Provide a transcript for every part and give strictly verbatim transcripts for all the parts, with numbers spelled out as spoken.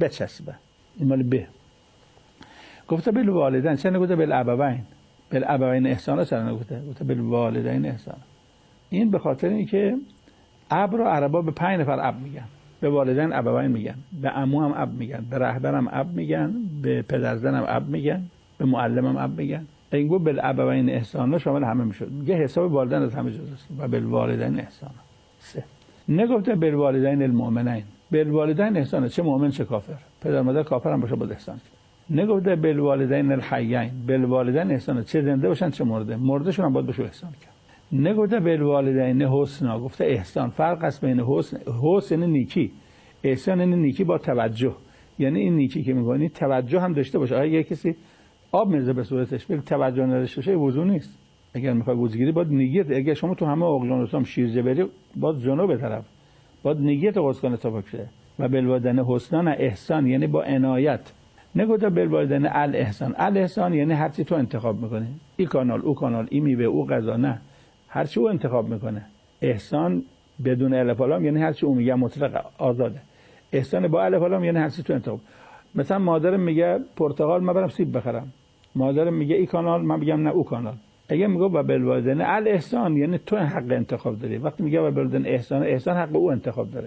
بچسبه. این مال به. گفته بالوالدین، چه نگفته بالابوین؟ بالابوین احسانا چرا نگفته؟ گفته بالوالدین احسانا. این به خاطر اینکه اب رو عربا به پنج نفر اب میگن. به والدین ابوین میگن، به عمو هم اب میگن، به رهبرم اب میگن، به پدرزنم اب میگن، به معلمم اب میگن. این گفت بالابوین احسانا شامل همه میشد. میگه حساب والدین از همه جزاست و بالوالدین احسانا. سه. نگفته بالوالدین المؤمنین. بالوالدین احسانا، چه مؤمن چه کافر. پدر مادر کافر هم باشه با احسان. نگفته بالوالدین الحیین. بالوالدین احسانا، چه زنده باشن چه مرده. مردهشون هم باید بهشون احسان کرد. نگفته بالوالدین حسنا، گفته احسان. فرق است بین حسن، حسن نیکی، احسان این نیکی با توجه. یعنی این نیکی که می‌کنی توجه هم داشته باشه. اگه یه کسی آب می‌ریزه به صورتش ولی توجه نداشته باشه وضو نیست. اگر می‌خوای وضوگیری باید نیت، اگه شما تو همه اقیانوس‌ها هم شیرجه بری باید جنوب به طرف باید نیت قصد کنه تا بشه. و بالوالدین حسنا احسان یعنی با عنایت. نگفته بالوالدین الاحسان. الاحسان یعنی هر چی تو انتخاب می‌کنی. این کانال، او کانال، این میوه، او غذا، نه. هر چی او انتخاب می‌کنه. احسان بدون الف و لام یعنی هر چی او میگه مطلق آزاده. احسان با الف و لام یعنی هر چی تو انتخاب. مثلا مادرم میگه پرتقال من برم سیب بخرم. مادرم میگه این کانال، من میگم نه او کانال. اگه میگه و بالوالدین الاحسان یعنی تو حق انتخاب داری. وقتی میگه و بالوالدین احسان، احسان حق او انتخاب داره.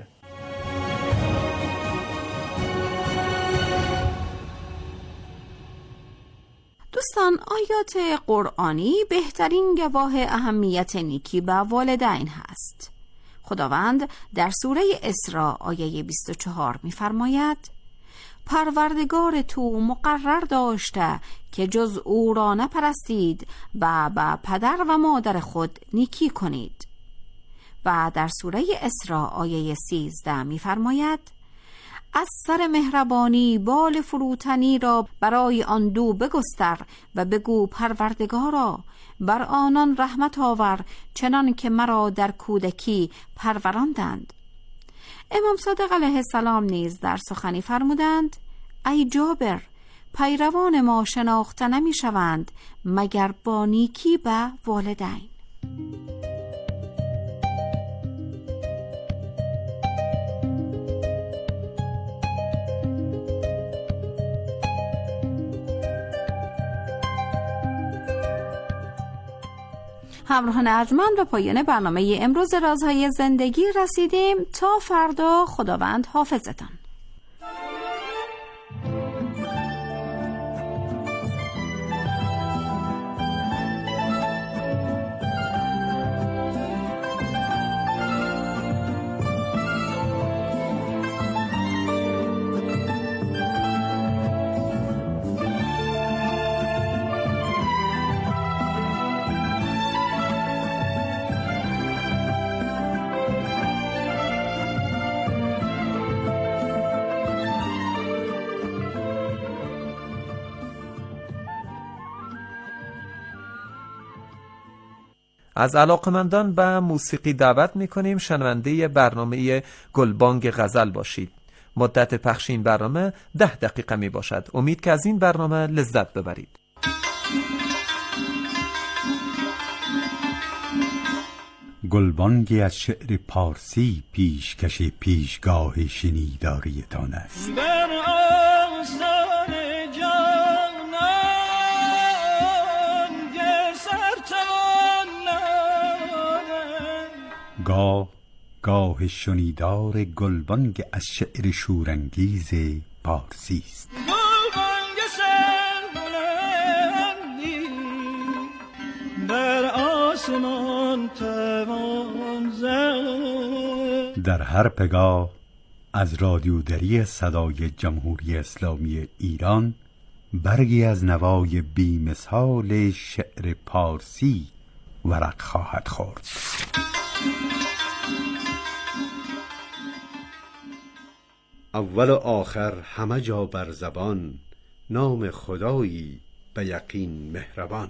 دوستان، آیات قرآنی بهترین گواه اهمیت نیکی به والدین هست. خداوند در سوره اسراء آیه بیست و چهار می‌فرماید: پروردگار تو مقرر داشته که جز او را نپرستید و به پدر و مادر خود نیکی کنید. و در سوره اسراء آیه سیزده می‌فرماید: از سر مهربانی بال فروتنی را برای آن دو بگستر و بگو پروردگارا بر آنان رحمت آور چنان که مرا در کودکی پروراندند. امام صادق علیه السلام نیز در سخنی فرمودند: ای جابر، پیروان ما شناخته نمی شوند مگر با نیکی به والدین. همراهان ارجمند، به پایان برنامه امروز رازهای زندگی رسیدیم. تا فردا، خداوند حافظتان. از علاقمندان به موسیقی دعوت می‌کنیم شنونده برنامه گلبانگ غزل باشید. مدت پخش این برنامه ده دقیقه می باشد. امید که از این برنامه لذت ببرید. گلبانگی از شعر پارسی پیشکش پیشگاه شنیداریتان است. گاه گاه شنیدار گلبانگ از شعر شورانگیز پارسی است. گلبانگ سربلندی در آسمان توان زد. در هر پگاه از رادیودری صدای جمهوری اسلامی ایران برگی از نوای بی‌مثال شعر پارسی ورق خواهد خورد. اول و آخر همه جا بر زبان، نام خدایی به یقین مهربان.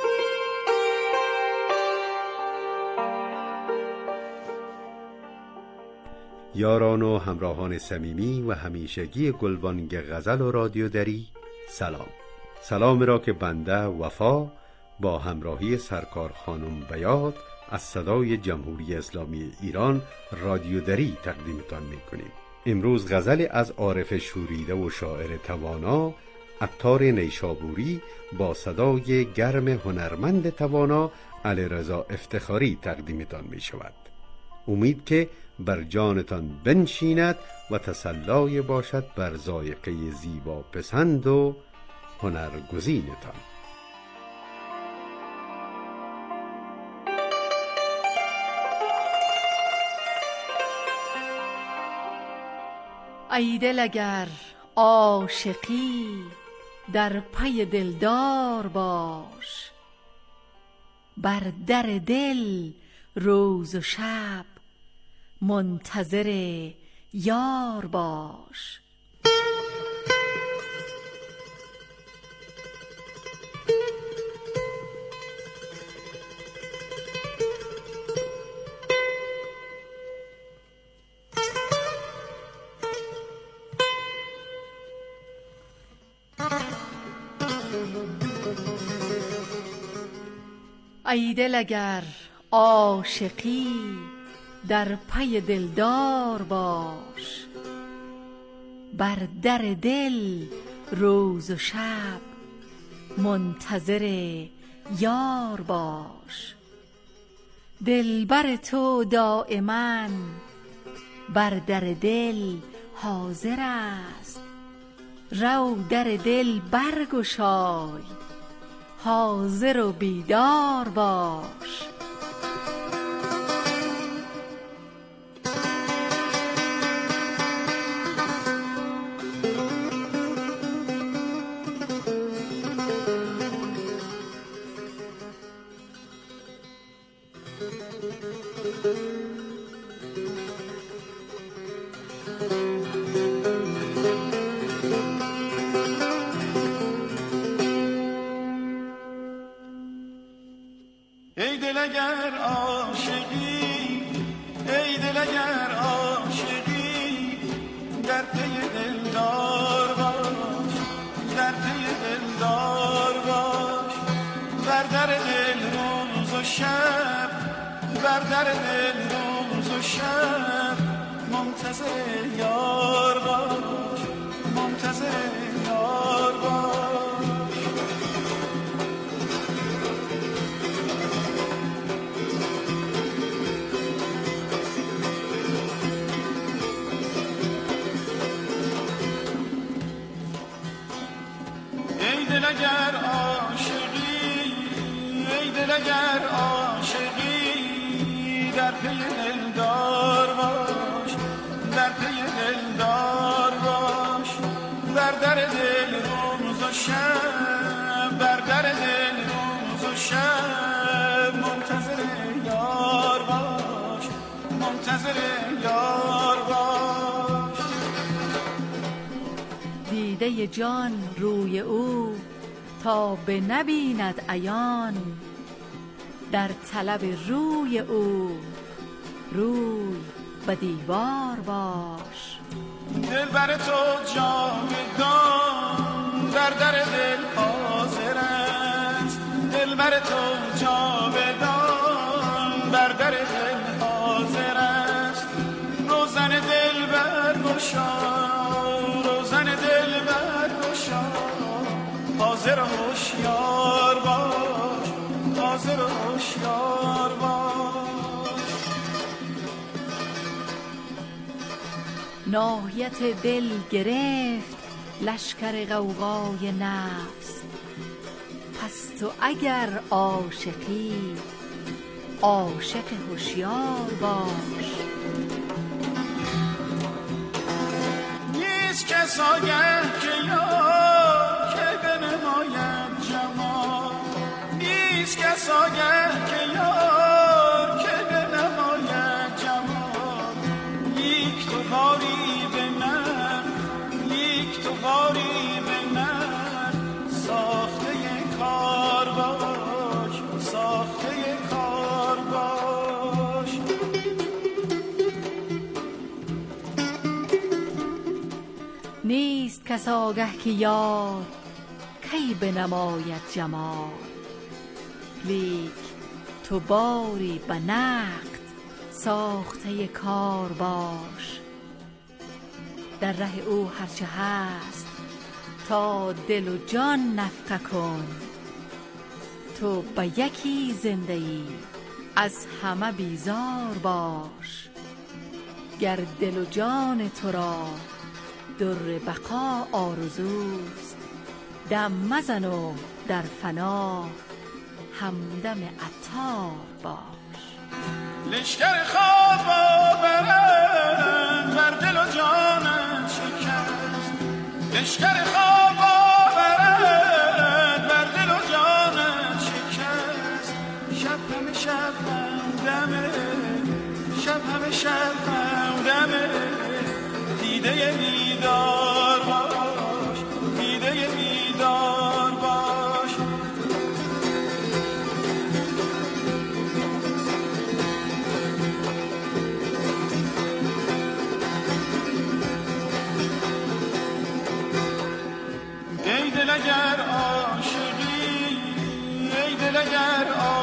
یاران و همراهان صمیمی و همیشگی گلبانگ غزل و رادیو دری، سلام. سلام را که بنده وفا با همراهی سرکار خانم بیات از صدای جمهوری اسلامی ایران رادیو دری تقدیمتان می‌کنیم. امروز غزل از عارف شوریده و شاعر توانا عطار نیشابوری با صدای گرم هنرمند توانا علیرضا افتخاری تقدیمتان می شود. امید که بر جانتان بنشیند و تسلای باشد بر ذائقه زیبا پسند و هنرگزینتان. ای دل اگر عاشقی در پی دلدار باش، بر در دل روز و شب منتظر یار باش. ای دل اگر عاشقی در پی دلدار باش، بر در دل روز و شب منتظر یار باش. دلبر تو دائما بر در دل حاضر است، رو در دل برگشای، حاضر و بیدار باش. ای دل اگر عاشقی، ای دل اگر عاشقی، در پی دلدار باش، در پی دلدار باش. بر در دل روز و شب، بر در دل روز و شب منتظر یار باش، منتظر یار باش. اگر عاشقی، ای دل اگر عاشقی، در پی دلدار باش، در پی دلدار باش. بر در دل روز و شب، بر در دل روز و شب منتظر یار باش، منتظر یار باش. دیده جان روی او تا به نبیند عیان، در طلب روی او روی به دیوار باش. دل بر تو جاودان در در دل حاضر است، دل بر تو جاودان بر در دل حاضر است. روزن دل برگشا، روزن دل برگشا، حاضر و هوشیار باش، حاضر و هوشیار باش. ناحیت دل گرفت لشکر غوغای نفس، پس تو اگر عاشقی عاشق هوشیار باش. نیست کس آگه که یار که بنماید جمال، نیست کس آگه که یار که بنماید جمال. لیک تو باری به من، لیک تو باری به من، ساخته کار باش، ساخته کار باش. نیست کس آگه که یار کی بنماید جمال، لیک تو باری به نقد ساخته کار باش. در ره او هرچه هست، تا دل و جان نفقه کن. تو به یکی زنده ای، از همه بیزار باش. گر دل و جان تو را در بقا آرزوست، دم مزن و در فنا همدم عطار باش. لشکر خواب آورد بر دل و جانت شکست، لشکر خواب آورد بر دل و جانت شکست. شب همه شب همدمه، شب همه شب همدمه، دیده بیدار باش، دیده بیدار باش. ای دل اگر عاشقی، ای دل اگر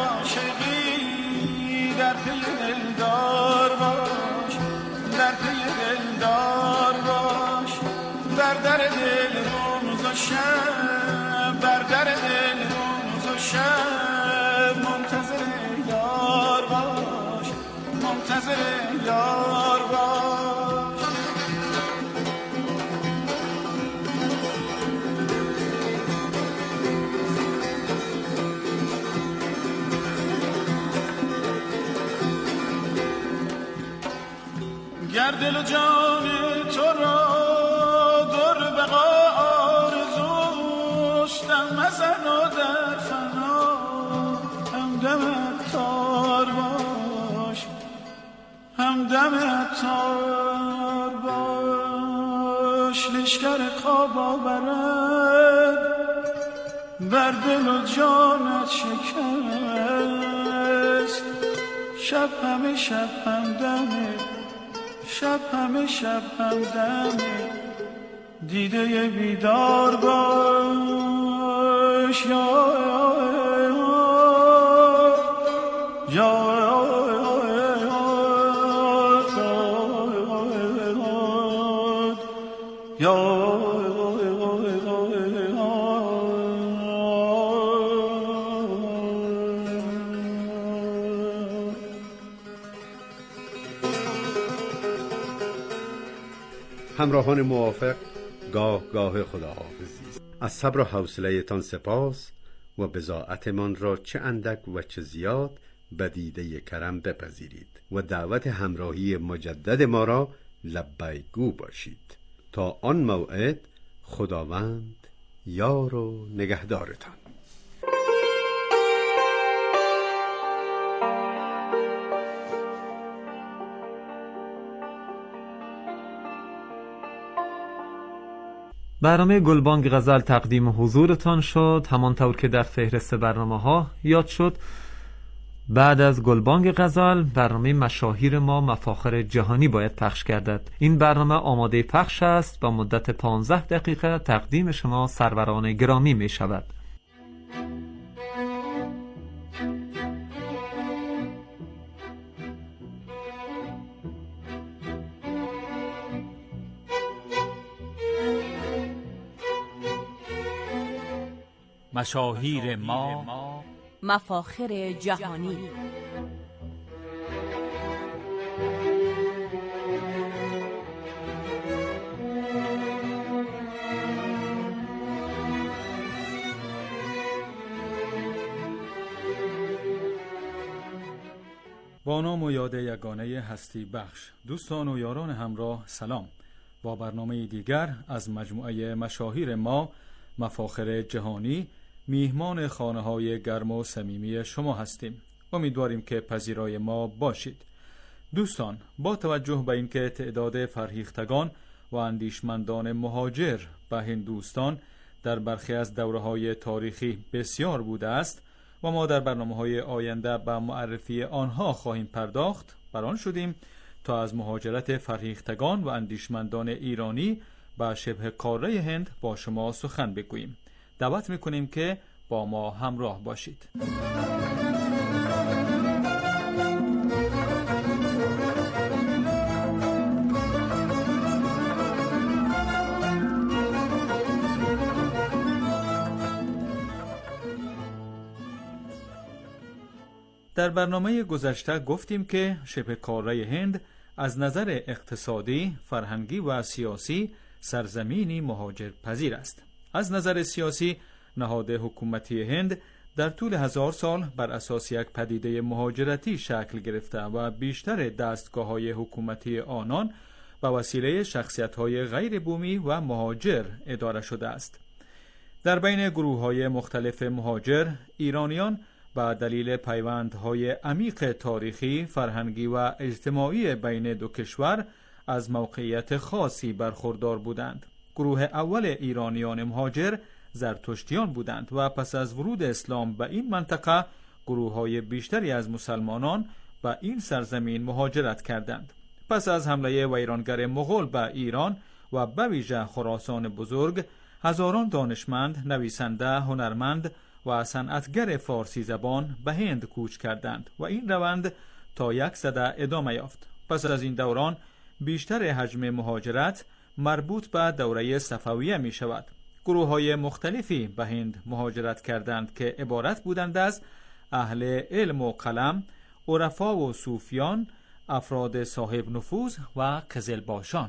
عاشقی، در پی دلدار باش، در پی دلدار باش. بر در دل روز و شب، بر در دل روز و شب، منتظر یار باش، منتظر یار باش. گر دل و جان تو را در بقا آرزوست، دم مزن و در فنا همدم عطار باش، همدم عطار باش. لشکر خواب آورد بر دل و جانت شکست، شب همه شب همدمه، شب همه شب همدمه، دیده بیدار باش. یا یا همراهان موافق، گاه گاه خداحافظی. از صبر و حوصله تان سپاس و بضاعتمان را چه اندک و چه زیاد به دیده کرم بپذیرید و دعوت همراهی مجدد ما را لبیک گو باشید. تا آن موعد خداوند یار و نگهدارتان. برنامه گلبانگ غزل تقدیم حضورتان شد. همانطور که در فهرست برنامه ها یاد شد، بعد از گلبانگ غزل برنامه مشاهیر ما مفاخر جهانی باید پخش گردد. این برنامه آماده پخش است، با مدت پانزده دقیقه تقدیم شما سروران گرامی می شود. مشاهیر ما مفاخر جهانی. با نام و یاد یگانه هستی بخش، دوستان و یاران همراه سلام. با برنامه دیگر از مجموعه مشاهیر ما مفاخر جهانی میهمان خانه‌های گرم و صمیمی شما هستیم. امیدواریم که پذیرای ما باشید. دوستان، با توجه به اینکه تعداد فرهیختگان و اندیشمندان مهاجر به هندوستان در برخی از دوره‌های تاریخی بسیار بوده است و ما در برنامه‌های آینده به معرفی آنها خواهیم پرداخت، برآن شدیم تا از مهاجرت فرهیختگان و اندیشمندان ایرانی به شبه قاره هند با شما سخن بگوییم. دعوت می‌کنیم که با ما همراه باشید. در برنامه گذشته گفتیم که شبه قاره هند از نظر اقتصادی، فرهنگی و سیاسی سرزمینی مهاجر پذیر است. از نظر سیاسی، نهاد حکومتی هند در طول هزار سال بر اساس یک پدیده مهاجرتی شکل گرفته و بیشتر دستگاه‌های حکومتی آنان به وسیله شخصیت‌های غیر بومی و مهاجر اداره شده است. در بین گروه‌های مختلف مهاجر، ایرانیان به دلیل پیوندهای عمیق تاریخی، فرهنگی و اجتماعی بین دو کشور از موقعیت خاصی برخوردار بودند. گروه اول ایرانیان مهاجر زرتشتیان بودند و پس از ورود اسلام به این منطقه گروه‌های بیشتری از مسلمانان به این سرزمین مهاجرت کردند. پس از حمله ویرانگر مغول به ایران و به ویژه خراسان بزرگ، هزاران دانشمند، نویسنده، هنرمند و صنعتگر فارسی زبان به هند کوچ کردند و این روند تا یک سده ادامه یافت. پس از این دوران بیشتر حجم مهاجرت مربوط به دوره صفویه می شود. گروه های مختلفی به هند مهاجرت کردند که عبارت بودند از اهل علم و قلم، عرفا و صوفیان، افراد صاحب نفوذ و قزلباشان.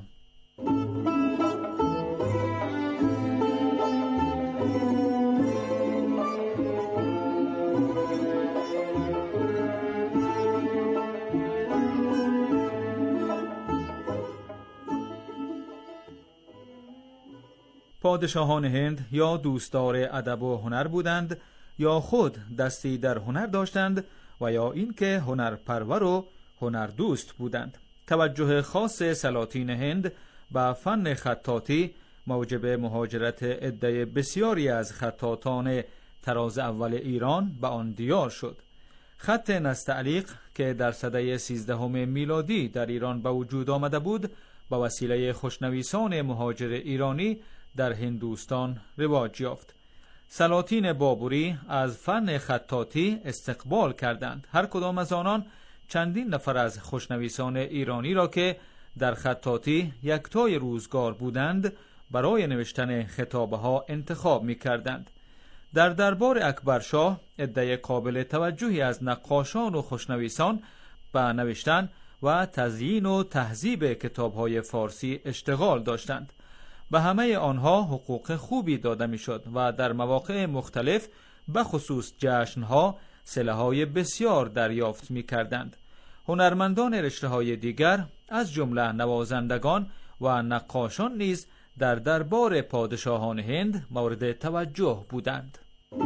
پادشاهان هند یا دوستدار ادب و هنر بودند یا خود دستی در هنر داشتند و یا اینکه هنرپرور و هنردوست بودند. توجه خاص سلاطین هند به فن خطاطی موجب مهاجرت عده بسیاری از خطاطان طراز اول ایران به آن دیار شد. خط نستعلیق که در سده سیزدهم میلادی در ایران به وجود آمده بود، با وسیله خوشنویسان مهاجر ایرانی در هندوستان رواج یافت. سلاطین بابری از فن خطاطی استقبال کردند. هر کدام از آنان چندین نفر از خوشنویسان ایرانی را که در خطاطی یکتای روزگار بودند برای نوشتن خطابه ها انتخاب می کردند. در دربار اکبرشاه عده قابل توجهی از نقاشان و خوشنویسان به نوشتن و تزیین و تهذیب کتاب‌های فارسی اشتغال داشتند. به همه آنها حقوق خوبی داده میشد و در مواقع مختلف به خصوص جشنها صله‌های بسیار دریافت می کردند. هنرمندان رشته‌های دیگر از جمله نوازندگان و نقاشان نیز در دربار پادشاهان هند مورد توجه بودند.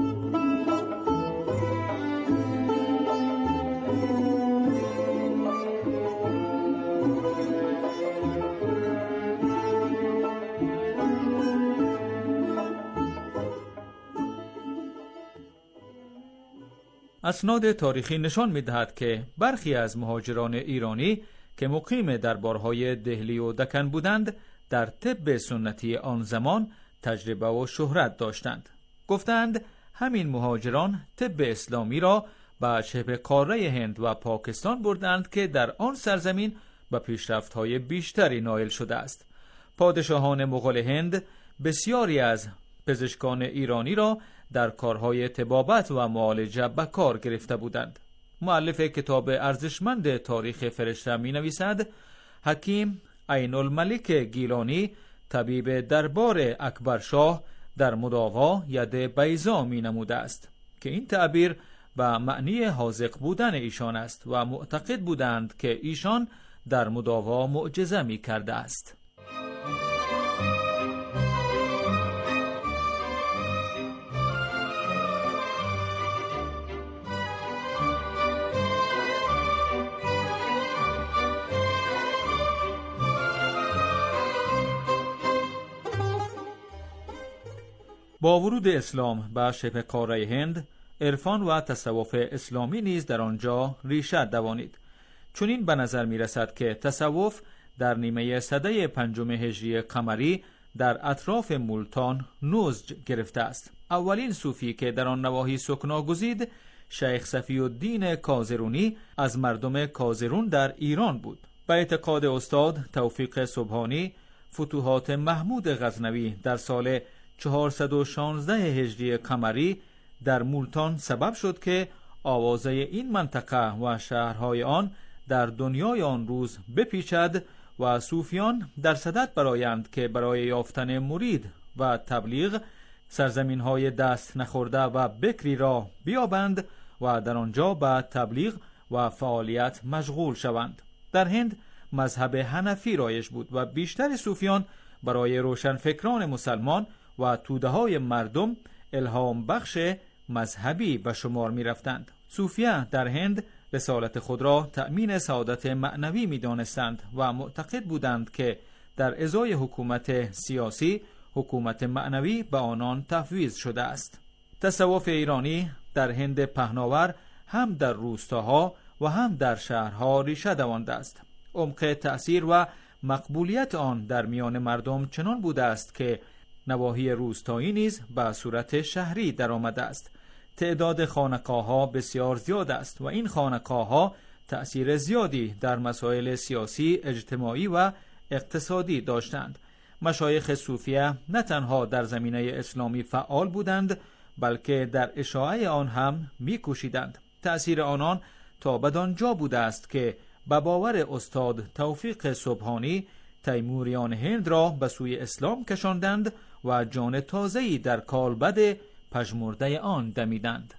اسناد تاریخی نشان می‌دهد که برخی از مهاجران ایرانی که مقیم دربارهای دهلی و دکن بودند در طب سنتی آن زمان تجربه و شهرت داشتند. گفتند همین مهاجران طب اسلامی را به شبه قاره هند و پاکستان بردند که در آن سرزمین به پیشرفت‌های بیشتری نائل شده است. پادشاهان مغول هند بسیاری از پزشکان ایرانی را در کارهای طبابت و معالجه به کار گرفته بودند. مؤلف کتاب ارزشمند تاریخ فرشته می نویسد حکیم عین الملک گیلانی طبیب دربار اکبرشاه در مداوا ید بیضا می نموده است که این تعبیر به معنی حاذق بودن ایشان است و معتقد بودند که ایشان در مداوا معجزه می کرده است. با ورود اسلام به شبه قاره هند، عرفان و تصوف اسلامی نیز در آنجا ریشه دوانید. چنین به نظر می رسد که تصوف در نیمه سده پنجم هجری قمری در اطراف مولتان نضج گرفته است. اولین صوفی که در آن نواحی سکنا گزید شیخ صفی الدین کازرونی از مردم کازرون در ایران بود. به اعتقاد استاد توفیق سبحانی، فتوحات محمود غزنوی در سال چهارصد و شانزده هجری قمری در مولتان سبب شد که آوازه این منطقه و شهرهای آن در دنیای آن روز بپیچد و صوفیان در صدد برآیند که برای یافتن مرید و تبلیغ سرزمین‌های دست نخورده و بکری را بیابند و در آنجا به تبلیغ و فعالیت مشغول شوند. در هند مذهب حنفی رایج بود و بیشتر صوفیان برای روشنفکران مسلمان و توده‌های مردم الهام بخش مذهبی به شمار می رفتند. صوفیه در هند رسالت خود را تأمین سعادت معنوی می دانستند و معتقد بودند که در ازای حکومت سیاسی حکومت معنوی به آنان تفویض شده است. تصوف ایرانی در هند پهناور هم در روستاها و هم در شهرها ریشه دوانده است. عمق تأثیر و مقبولیت آن در میان مردم چنان بوده است که نواحی روستایی نیز به صورت شهری در آمده است. تعداد خانقاه‌ها بسیار زیاد است و این خانقاه‌ها تأثیر زیادی در مسائل سیاسی، اجتماعی و اقتصادی داشتند. مشایخ صوفیه نه تنها در زمینه اسلامی فعال بودند بلکه در اشاعه آن هم می‌کوشیدند. تأثیر آنان تا بدانجا بوده است که به باور استاد توفیق سبحانی تیموریان هند را به سوی اسلام کشاندند و جان تازه‌ای در کالبد پژمرده آن دمیدند.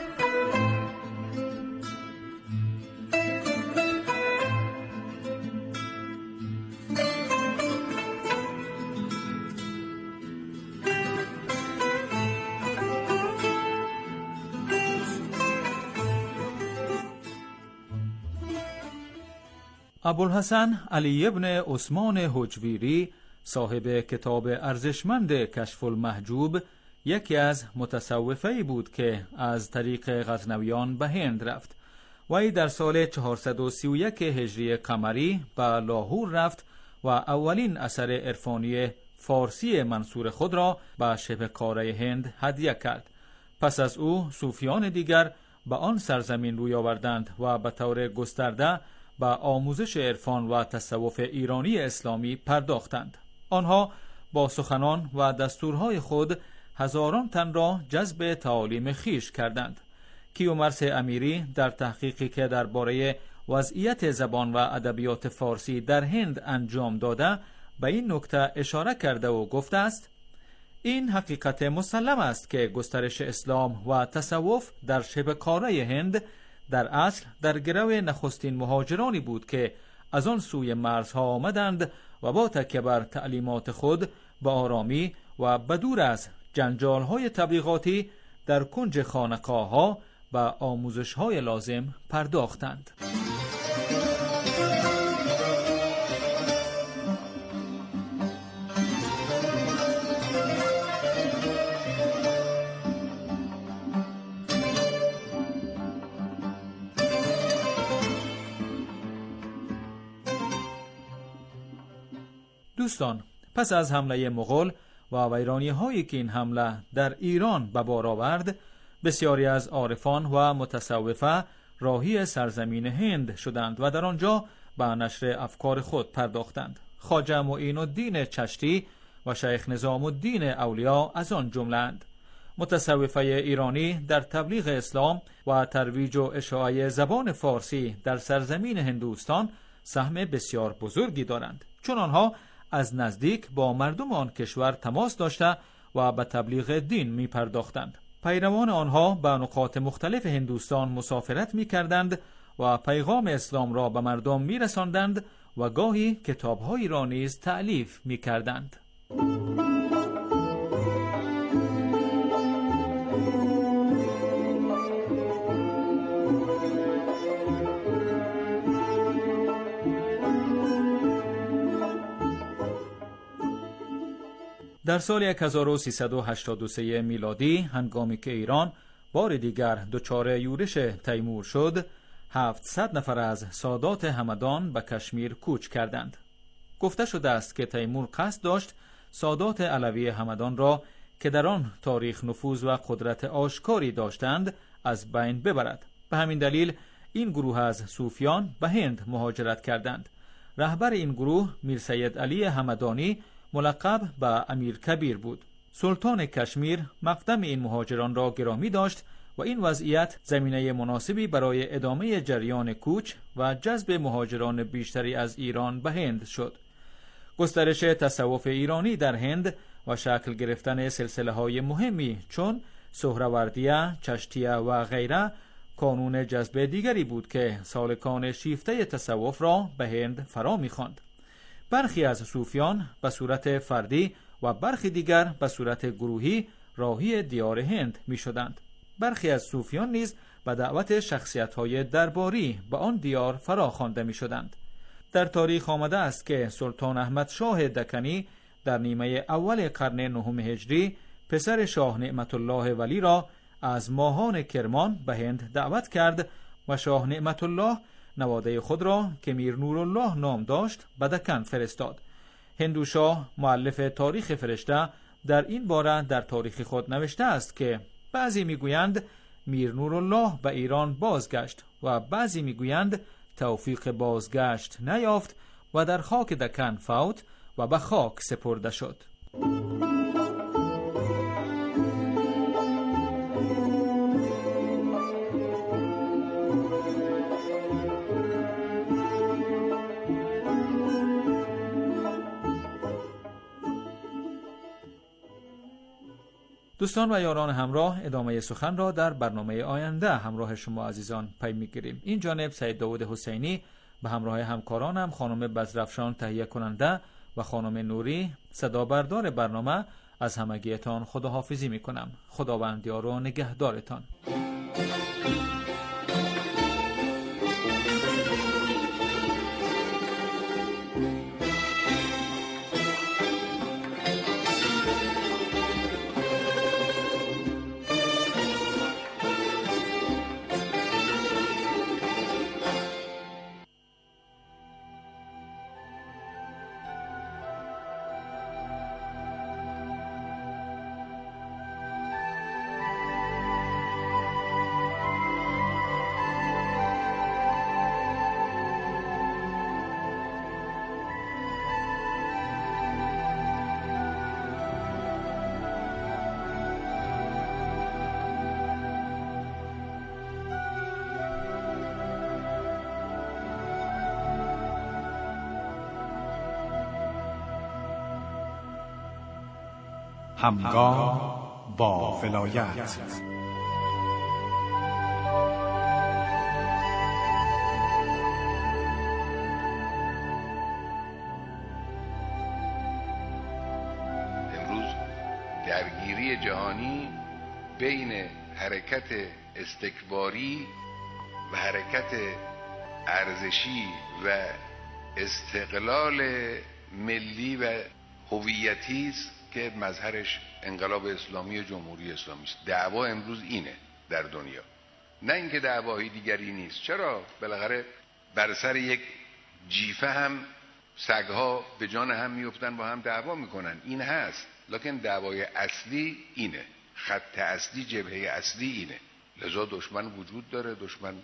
ابوالحسن علی ابن عثمان حجویری صاحب کتاب ارزشمند کشف المحجوب یکی از متصوفه‌ای بود که از طریق غزنویان به هند رفت. وی در سال چهارصد و سی و یک هجری قمری به لاهور رفت و اولین اثر عرفانی فارسی منصور خود را به شبه قاره هند هدیه کرد. پس از او صوفیان دیگر به آن سرزمین روی آوردند و به طور گسترده به آموزش عرفان و تصوف ایرانی اسلامی پرداختند. آنها با سخنان و دستورهای خود هزاران تن را جذب تعالیم خیش کردند. کیومرث امیری در تحقیقی که درباره وضعیت زبان و ادبیات فارسی در هند انجام داده به این نکته اشاره کرده و گفته است: این حقیقت مسلم است که گسترش اسلام و تصوف در شبه قاره هند در اصل در گرو نخستین مهاجرانی بود که از آن سوی مرزها آمدند و با تکیه بر تعلیمات خود به آرامی و بدور از جنجال‌های تبلیغاتی در کنج خانقاه‌ها و آموزش‌های لازم پرداختند. دوستان، پس از حمله مغول و ویرانی هایی که این حمله در ایران به بار آورد، بسیاری از عارفان و متصوفه راهی سرزمین هند شدند و در آنجا به نشر افکار خود پرداختند. خواجه معین الدین چشتی و شیخ نظام الدین اولیا از آن جمله‌اند. متصوفه ایرانی در تبلیغ اسلام و ترویج و اشاعه زبان فارسی در سرزمین هندوستان سهم بسیار بزرگی دارند، چون آنها از نزدیک با مردم آن کشور تماس داشته و به تبلیغ دین می پرداختند. پیروان آنها به نقاط مختلف هندوستان مسافرت می کردند و پیغام اسلام را به مردم می رساندند و گاهی کتاب‌هایی را نیز تألیف می کردند. در سال هزار و سیصد و هشتاد و سه میلادی هنگامی که ایران بار دیگر دچار یورش تیمور شد، هفتصد نفر از سادات همدان به کشمیر کوچ کردند. گفته شده است که تیمور قصد داشت سادات علوی همدان را که در آن تاریخ نفوذ و قدرت آشکاری داشتند از بین ببرد. به همین دلیل این گروه از صوفیان به هند مهاجرت کردند. رهبر این گروه میرسید علی همدانی ملقب به امیر کبیر بود. سلطان کشمیر مقدم این مهاجران را گرامی داشت و این وضعیت زمینه مناسبی برای ادامه جریان کوچ و جذب مهاجران بیشتری از ایران به هند شد. گسترش تصوف ایرانی در هند و شکل گرفتن سلسله‌های مهمی چون سهروردیه، چشتیه و غیره کانون جذب دیگری بود که سالکان شیفته تصوف را به هند فرا می‌خواند. برخی از صوفیان به صورت فردی و برخی دیگر به صورت گروهی راهی دیار هند می‌شدند. برخی از صوفیان نیز به دعوت شخصیت‌های درباری به آن دیار فرا خوانده می‌شدند. در تاریخ آمده است که سلطان احمد شاه دکنی در نیمه اول قرن نهم هجری پسر شاه نعمت الله ولی را از ماهان کرمان به هند دعوت کرد و شاه نعمت الله نواده خود را که میر نورالله نام داشت به دکن فرستاد. هندو شاه مؤلف تاریخ فرشته در این باره در تاریخ خود نوشته است که بعضی میگویند میر نورالله به ایران بازگشت و بعضی میگویند توفیق بازگشت نیافت و در خاک دکن فوت و به خاک سپرده شد. دوستان و یاران همراه، ادامه سخن را در برنامه آینده همراه شما عزیزان پی میگیریم. این جانب سید داود حسینی به همراه همکارانم خانم بزرفشان تهیه کننده و خانم نوری صدا بردار برنامه از همگیتان خداحافظی میکنم. خداوند یار و نگهدارتان. همگام با ولایت. امروز درگیری جهانی بین حرکت استکباری و حرکت ارزشی و استقلال ملی و هویتی است که مظهرش انقلاب اسلامی و جمهوری اسلامی است. دعوا امروز اینه در دنیا، نه اینکه دعوای دیگری نیست. چرا؟ بالاخره بر سر یک جیفه هم سگها به جان هم میافتن، با هم دعوا میکنن، این هست. لکن دعوای اصلی اینه، خط اصلی، جبهه اصلی اینه. لذا دشمن وجود داره، دشمن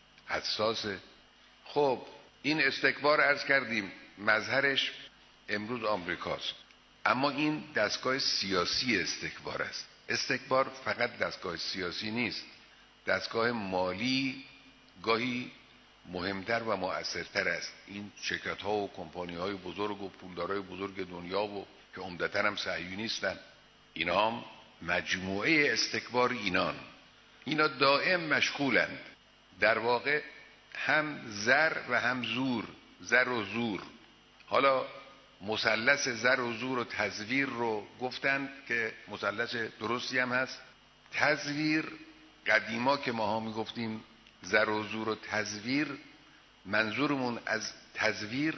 حساسه. خب این استکبار عرض کردیم مظهرش امروز آمریکاست، اما این دستگاه سیاسی استکبار است. استکبار فقط دستگاه سیاسی نیست، دستگاه مالی گاهی مهمتر و مؤثرتر است. این شرکت ها و کمپانی های بزرگ و پولدارای بزرگ دنیا و که عمدتاً هم صهیونیستن، اینا هم مجموعه استکبار اینان. اینا دائم مشغولند، در واقع هم زر و هم زور، زر و زور. حالا مثلث زر و زور و تزویر رو گفتند که مثلث درستی هم هست. تزویر قدیما که ماها میگفتیم زر و زور و تزویر، منظورمون از تزویر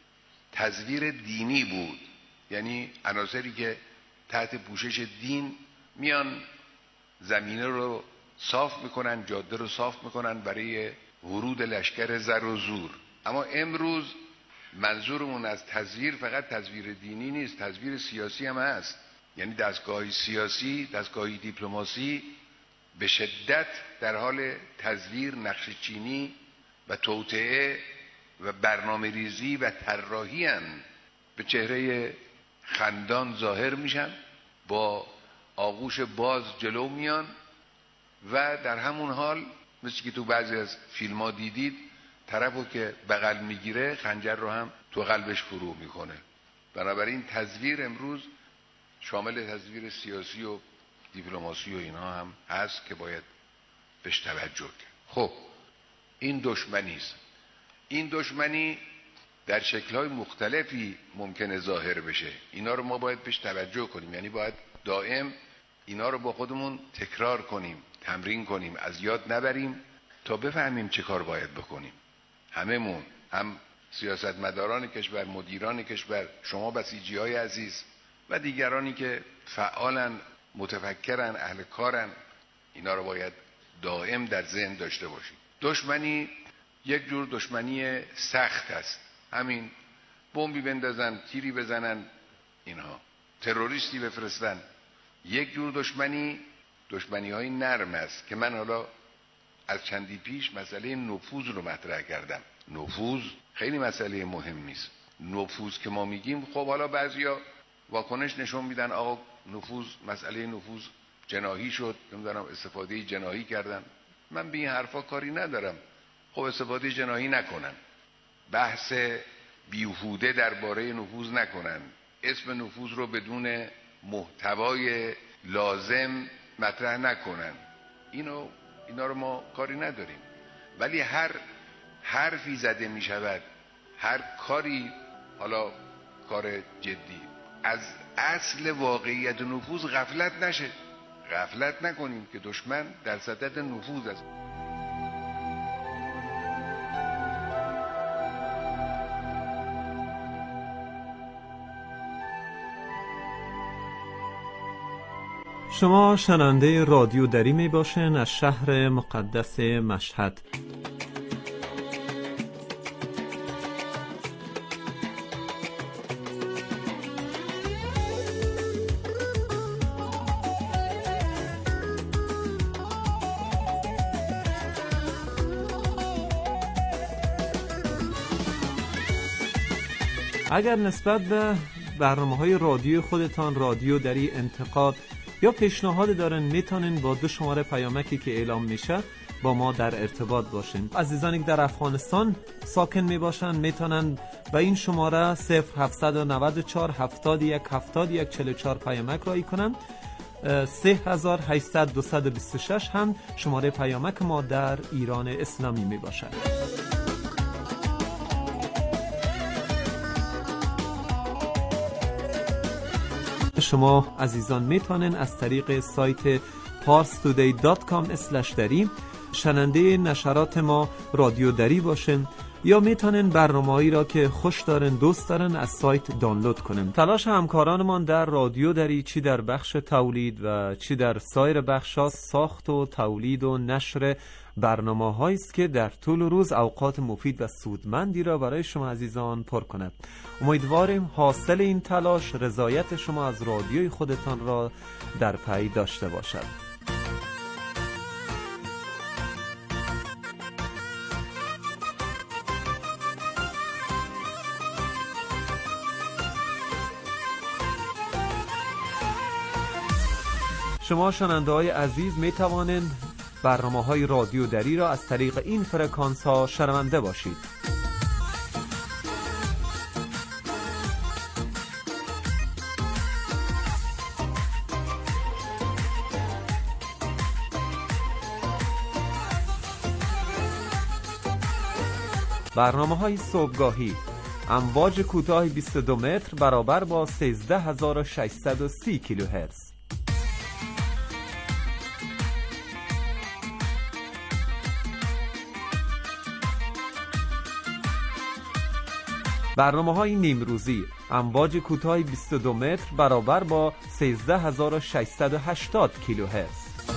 تزویر دینی بود، یعنی عناصری که تحت پوشش دین میان زمینه رو صاف میکنن، جاده رو صاف میکنن برای ورود لشکر زر و زور. اما امروز منظورمون از تزویر فقط تزویر دینی نیست، تزویر سیاسی هم هست. یعنی دستگاه سیاسی، دستگاه دیپلماسی به شدت در حال تزویر، نقشه‌چینی و توطئه و برنامه ریزی و طراحی ان. به چهره خندان ظاهر میشن، با آغوش باز جلو میان، و در همون حال مثل که تو بعضی از فیلم ها دیدید طرفو که بغل میگیره خنجر رو هم تو قلبش فرو میکنه. بنابراین تزویر امروز شامل تزویر سیاسی و دیپلماسی و اینها هم هست که باید بهش توجه کرد. خب این دشمنی است. این دشمنی در شکل‌های مختلفی ممکنه ظاهر بشه. اینا رو ما باید بهش توجه کنیم، یعنی باید دائم اینا رو با خودمون تکرار کنیم، تمرین کنیم، از یاد نبریم تا بفهمیم چه کار باید بکنیم. هممون، هم سیاستمداران کشور، مدیران کشور، شما بسیجی‌های عزیز و دیگرانی که فعالن، متفکرن، اهل کارن، اینا رو باید دائم در ذهن داشته باشیم. دشمنی یک جور دشمنی سخت است. همین بمبی بندازن، تیری بزنن، اینها تروریستی بفرستن. یک جور دشمنی دشمنی های نرم است که من حالا از چندی پیش مسئله نفوذ رو مطرح کردم. نفوذ خیلی مسئله مهمی است. نفوذ که ما میگیم، خب حالا بعضیا واکنش نشون میدن آقا نفوذ، مسئله نفوذ جناحی شد، نمیدونم استفاده جناحی کردن. من به این حرفا کاری ندارم. خب استفاده جناحی نکنن، بحث بیهوده درباره نفوذ نکنن، اسم نفوذ رو بدون محتوای لازم مطرح نکنن. اینو اینا رو ما کاری نداریم. ولی هر حرفی زده می شود، هر کاری، حالا کار جدی، از اصل واقعیت نفوذ غفلت نشه. غفلت نکنیم که دشمن در صدد نفوذ است. شما شنونده رادیو دری می باشین از شهر مقدس مشهد. اگر نسبت به برنامه‌های رادیو خودتان رادیو دری انتقاد یا پیشنهاد دارن، میتونین با دو شماره پیامکی که اعلام میشه با ما در ارتباط باشین. عزیزانی که در افغانستان ساکن میباشن میتونن با این شماره صفر هفت نه چهار هفتاد و یک هفتاد و یک چهل و چهار پیامک رایی کنن. سه هزار و هشتصد دویست و بیست و شش هم شماره پیامک ما در ایران اسلامی میباشد. شما عزیزان میتونن از طریق سایت پارس تودی دات کام اسلش دری شنونده نشرات ما رادیو دری باشن، یا میتونن برنامه‌ای را که خوش دارن، دوست دارن، از سایت دانلود کنن. تلاش همکارانمان در رادیو دری، چی در بخش تولید و چی در سایر بخش‌ها، ساخت و تولید و نشر برنامه‌هایی است که در طول روز اوقات مفید و سودمندی را برای شما عزیزان پر کند. امیدواریم حاصل این تلاش رضایت شما از رادیوی خودتان را در پی داشته باشد. شما شنونده های عزیز می توانند برنامه های رادیو دری را از طریق این فرکانس ها شنونده باشید. برنامه های صبحگاهی امواج کوتاه بیست و دو متر برابر با سیزده هزار و ششصد و سی کیلوهرتز. برنامه‌های نیمروزی امواج کوتاه بیست و دو متر برابر با سیزده هزار و ششصد و هشتاد کیلوهرتز.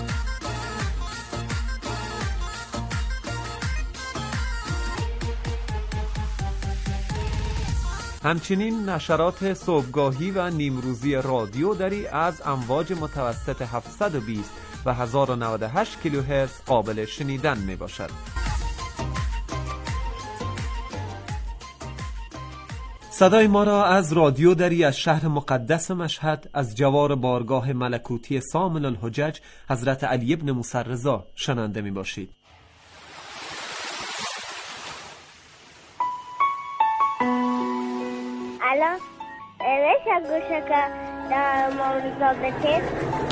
همچنین نشرات صبحگاهی و نیمروزی رادیو دری از امواج متوسط هفتصد و بیست و هزار و نود و هشت کیلوهرتز قابل شنیدن می باشد. صدای ما را از رادیو دری از شهر مقدس مشهد از جوار بارگاه ملکوتی سامل الحجج حضرت علی ابن موسی رضا شنونده می باشید. الان ایش گوشه که در مورد ضابطه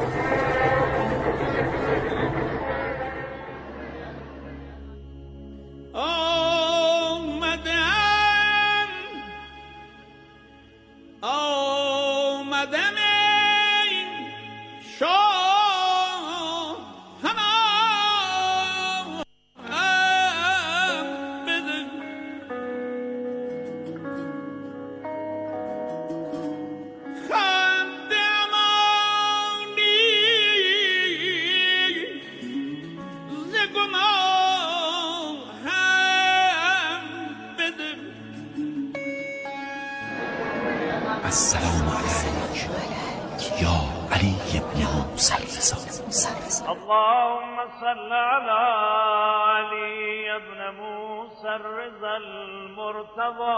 السلام علیک یا علی ابن موسی رضا. اللهم صل علی علی ابن موسی رضا المرتضی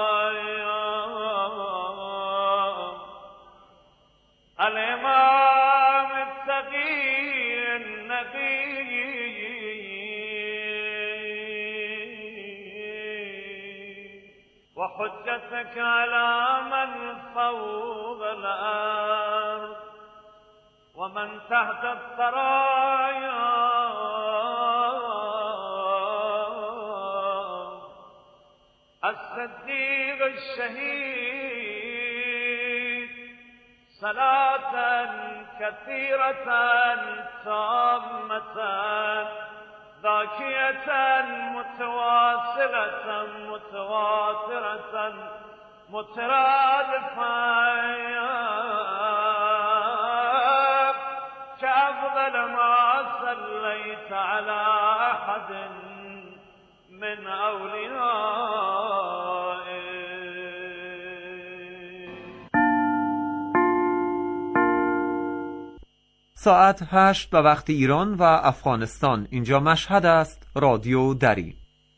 الامام التقی النقی وحجتك على من فوق الأرض ومن تحت الثرايا الصديق الشهيد صلاة كثيرة تامة ذاكية متواصلة متواترة مترادفة كأفضل ما صليت على أحد من أوليائك. ساعت هشت به وقت ایران و افغانستان. اینجا مشهد است. رادیو دری.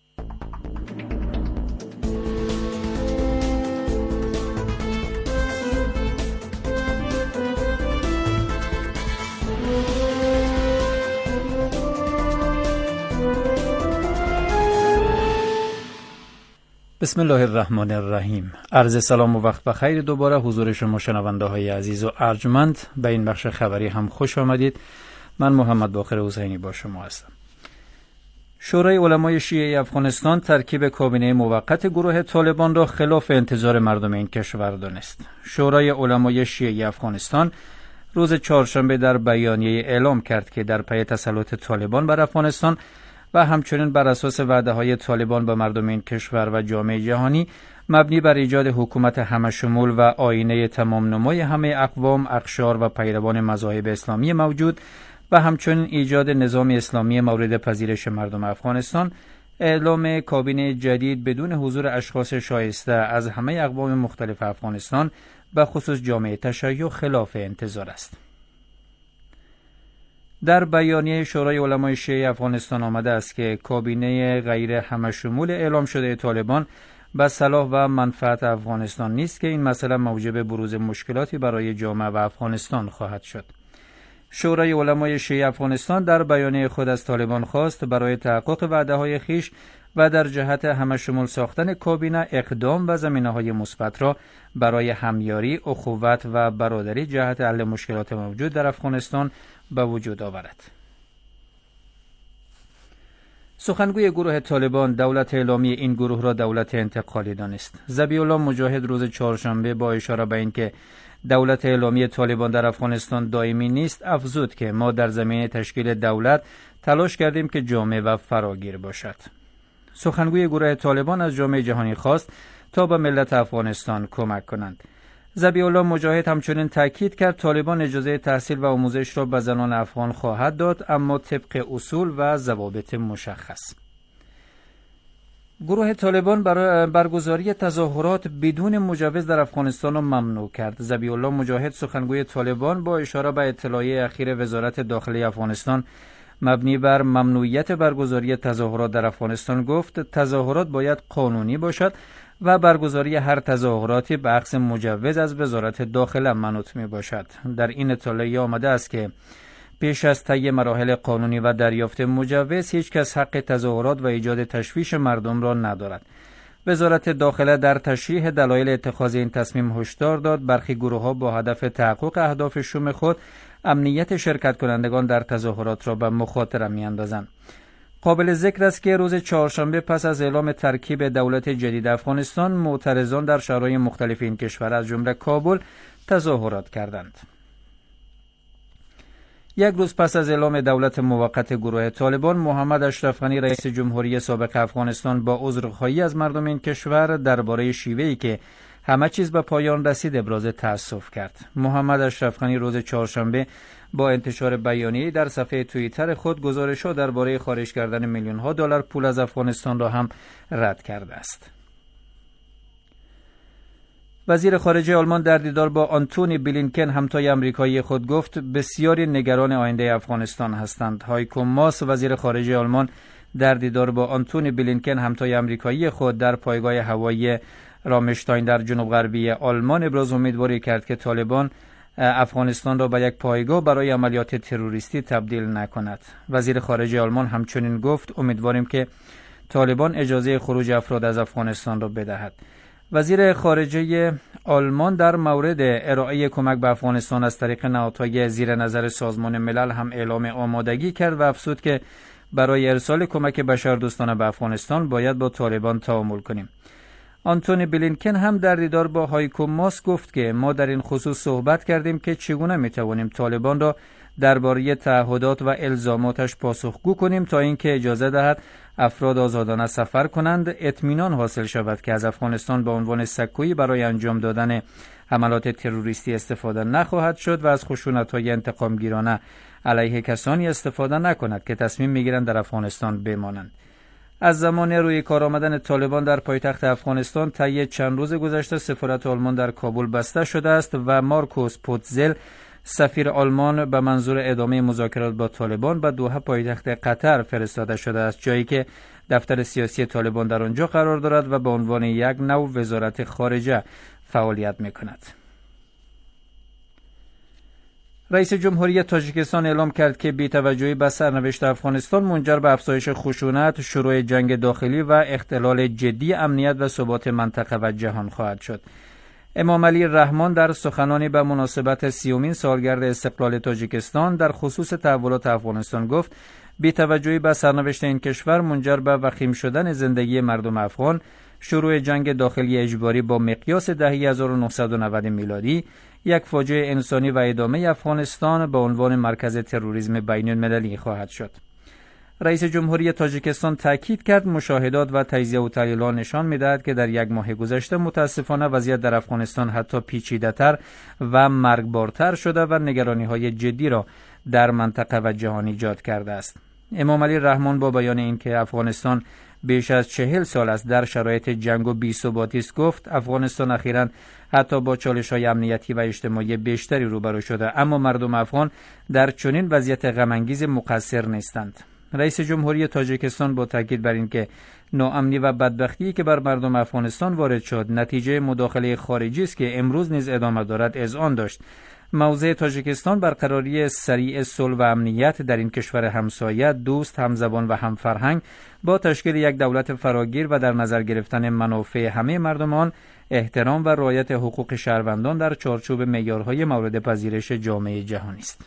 بسم الله الرحمن الرحیم. عرض سلام و وقت بخیر دوباره حضور شما شنونده های عزیز و ارجمند. به این بخش خبری هم خوش آمدید. من محمد باقر حسینی با شما هستم. شورای علمای شیعه افغانستان ترکیب کابینه موقت گروه طالبان را خلاف انتظار مردم این کشور دانست. شورای علمای شیعه افغانستان روز چهارشنبه در بیانیه اعلام کرد که در پی تسلط طالبان بر افغانستان و همچنین بر اساس وعده‌های طالبان به مردم این کشور و جامعه جهانی مبنی بر ایجاد حکومت همشمول و آینه تمام نمای همه اقوام، اقشار و پیروان مذاهب اسلامی موجود و همچنین ایجاد نظام اسلامی مورد پذیرش مردم افغانستان، اعلام کابینه جدید بدون حضور اشخاص شایسته از همه اقوام مختلف افغانستان به خصوص جامعه تشیع خلاف انتظار است. در بیانیه شورای علمای شیعه افغانستان آمده است که کابینه غیر همشمول اعلام شده طالبان به صلاح و منفعت افغانستان نیست که این مسئله موجب بروز مشکلاتی برای جامعه و افغانستان خواهد شد. شورای علمای شیعه افغانستان در بیانیه خود از طالبان خواست برای تحقق وعده‌های خویش و در جهت همشمول ساختن کابینه اقدام و زمینه‌های مثبت را برای همیاری، اخوت و برادری جهت حل مشکلات موجود در افغانستان به وجود آورد. سخنگوی گروه طالبان دولت اعلامی این گروه را دولت انتقالی دانست. ذبیح الله مجاهد روز چهارشنبه با اشاره به اینکه دولت اعلامی طالبان در افغانستان دائمی نیست افزود که ما در زمینه تشکیل دولت تلاش کردیم که جامع و فراگیر باشد. سخنگوی گروه طالبان از جامعه جهانی خواست تا به ملت افغانستان کمک کنند. ذبیح الله مجاهد همچنین تاکید کرد طالبان اجازه تحصیل و آموزش را به زنان افغان خواهد داد، اما طبق اصول و ضوابط مشخص. گروه طالبان برای برگزاری تظاهرات بدون مجوز در افغانستان را ممنوع کرد. ذبیح الله مجاهد سخنگوی طالبان با اشاره به اطلاعیه اخیر وزارت داخلی افغانستان مبنی بر ممنوعیت برگزاری تظاهرات در افغانستان گفت تظاهرات باید قانونی باشد و برگزاری هر تظاهراتی به اخذ مجوز از وزارت داخله منوط می باشد. در این اطلاعیه آمده است که پیش از طی مراحل قانونی و دریافت مجوز هیچ کس حق تظاهرات و ایجاد تشویش مردم را ندارد. وزارت داخله در تشریح دلایل اتخاذ این تصمیم هشدار داد برخی گروه‌ها با هدف تحقق اهداف شوم خود امنیت شرکت کنندگان در تظاهرات را به مخاطره می‌اندازند. قابل ذکر است که روز چهارشنبه پس از اعلام ترکیب دولت جدید افغانستان، معترضان در شهرهای مختلف این کشور از جمله کابل تظاهرات کردند. یک روز پس از اعلام دولت موقت گروه طالبان، محمد اشرف غنی رئیس جمهوری سابق افغانستان با عذرخواهی از مردم این کشور درباره شیوهی که همه چیز به پایان رسید ابراز تأسف کرد. محمد اشرف غنی روز چهارشنبه با انتشار بیانیه‌ای در صفحه توییتر خود گزارش‌ها درباره خارج کردن میلیون‌ها دلار پول از افغانستان را هم رد کرده است. وزیر خارجه آلمان در دیدار با آنتونی بلینکن همتای آمریکایی خود گفت بسیاری نگران آینده افغانستان هستند. هایکو ماس وزیر خارجه آلمان در دیدار با آنتونی بلینکن همتای آمریکایی خود در پایگاه هوایی رامشتاین در جنوب غربی آلمان ابراز امیدواری کرد که طالبان افغانستان را به یک پایگاه برای عملیات تروریستی تبدیل نکند. وزیر خارجه آلمان همچنین گفت امیدواریم که طالبان اجازه خروج افراد از افغانستان را بدهد. وزیر خارجه آلمان در مورد ارائه کمک به افغانستان از طریق نهادهای زیر نظر سازمان ملل هم اعلام آمادگی کرد و افزود که برای ارسال کمک بشردوستانه به افغانستان باید با طالبان تعامل کنیم. آنتونی بلینکن هم در دیدار با هایکو ماس گفت که ما در این خصوص صحبت کردیم که چگونه میتوانیم طالبان را درباره تعهدات و الزاماتش پاسخگو کنیم تا اینکه اجازه دهد افراد آزادانه سفر کنند، اطمینان حاصل شود که از افغانستان به عنوان سکویی برای انجام دادن حملات تروریستی استفاده نخواهد شد و از خشونت‌های انتقامگیرانه علیه کسانی استفاده نکند که تصمیم میگیرند در افغانستان بمانند. از زمان روی کار آمدن طالبان در پایتخت افغانستان طی چند روز گذشته سفارت آلمان در کابل بسته شده است و مارکوس پوتزل سفیر آلمان به منظور ادامه مذاکرات با طالبان به دوحه پایتخت قطر فرستاده شده است، جایی که دفتر سیاسی طالبان در آنجا قرار دارد و به عنوان یک نوع وزارت خارجه فعالیت می‌کند. رئیس جمهوری تاجیکستان اعلام کرد که بی‌توجهی به سرنوشت افغانستان منجر به افزایش خشونت، شروع جنگ داخلی و اختلال جدی امنیت و ثبات منطقه و جهان خواهد شد. امام علی رحمان در سخنانی به مناسبت سیومین سالگرد استقلال تاجیکستان در خصوص تحولات افغانستان گفت بی‌توجهی به سرنوشت این کشور منجر به وخیم شدن زندگی مردم افغان، شروع جنگ داخلی اجباری با مقیاس دهه هزار و نهصد و نود میلادی، یک فاجعه انسانی و ادامه افغانستان به عنوان مرکز تروریسم بین المللی خواهد شد. رئیس جمهوری تاجیکستان تاکید کرد مشاهدات و تجزیه و تحلیل‌ها نشان می‌دهد که در یک ماه گذشته متاسفانه وضعیت در افغانستان حتی پیچیده‌تر و مرگبارتر شده و نگرانی‌های جدی را در منطقه و جهان ایجاد کرده است. امام علی رحمان با بیان اینکه افغانستان بیش از چهل سال است در شرایط جنگ و بی‌ثباتی است گفت افغانستان اخیراً حتی با چالش‌های امنیتی و اجتماعی بیشتری روبرو شده، اما مردم افغان در چنین وضعیت غم‌انگیز مقصر نیستند. رئیس جمهوری تاجیکستان با تاکید بر اینکه ناامنی و بدبختی که بر مردم افغانستان وارد شد نتیجه مداخله خارجی است که امروز نیز ادامه دارد اذعان داشت. موضع تاجیکستان برقراری سریع صلح و امنیت در این کشور همسایه، دوست، همزبان و همفرهنگ با تشکیل یک دولت فراگیر و در نظر گرفتن منافع همه مردمان، احترام و رعایت حقوق شهروندان در چارچوب معیارهای مورد پذیرش جامعه جهانی است.